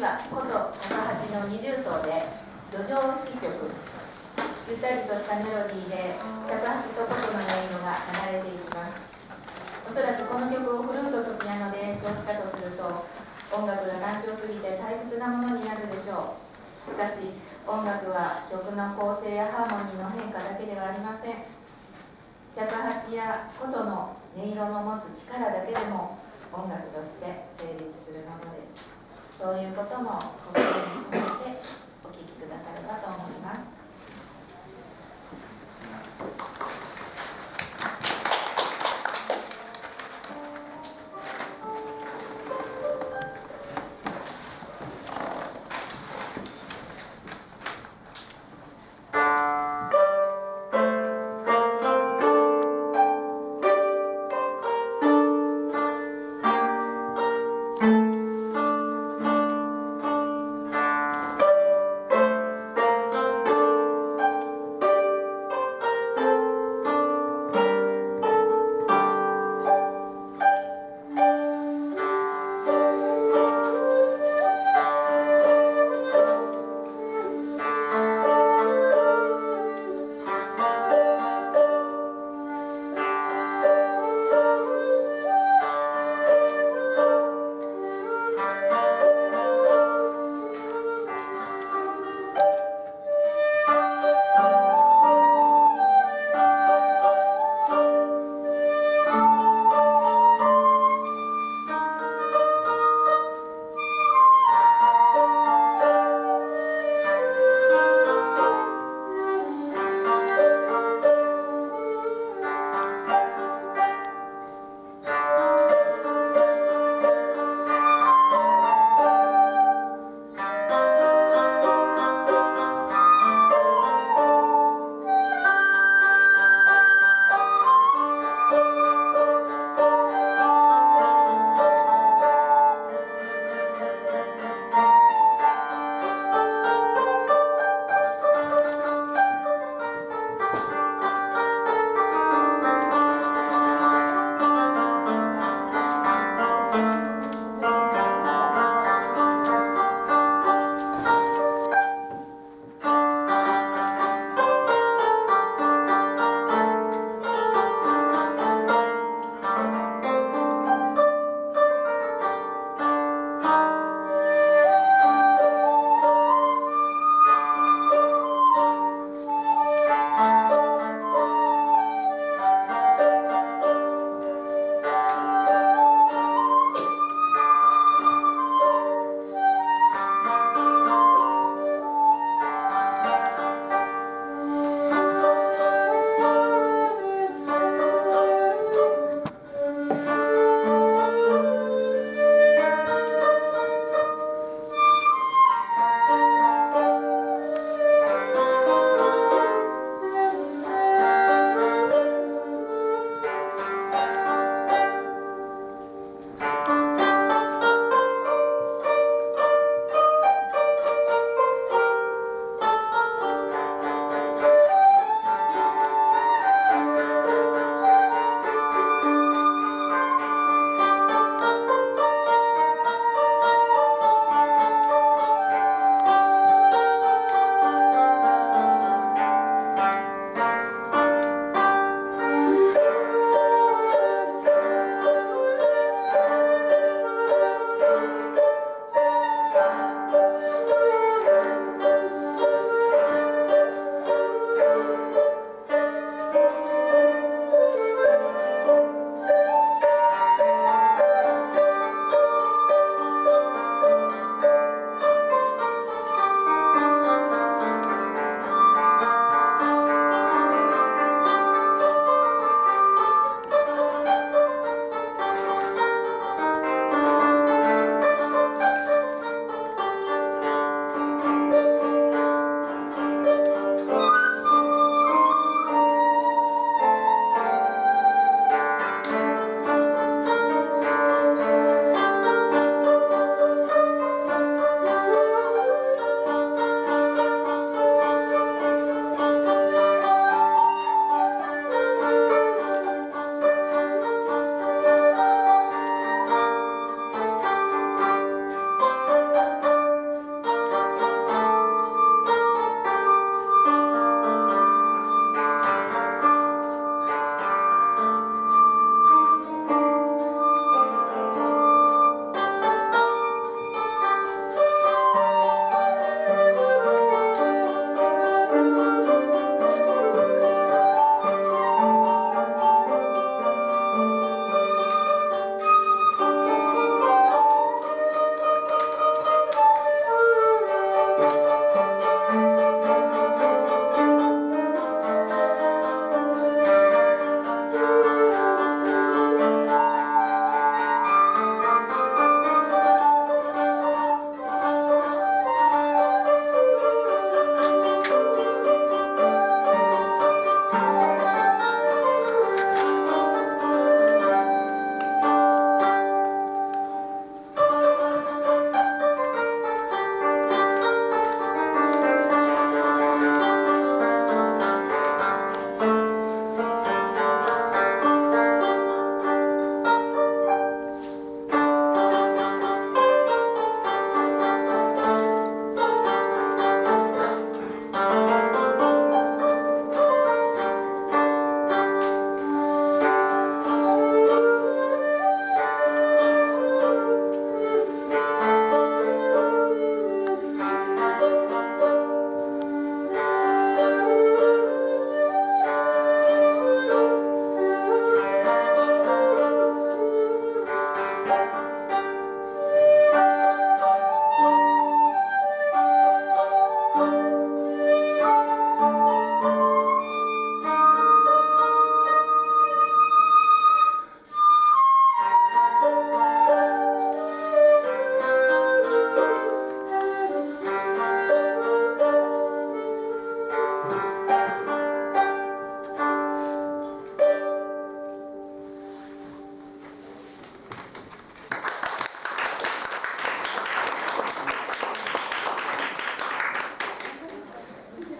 は琴尺八の二重奏で叙情詩曲、ゆったりとしたメロディーで尺八と琴の音色が流れていきます。おそらくこの曲をフルートとピアノで演奏したとすると、音楽が単調すぎて退屈なものになるでしょう。しかし音楽は曲の構成やハーモニーの変化だけではありません。尺八や琴の音色の持つ力だけでも音楽として成立するものです。そういうことも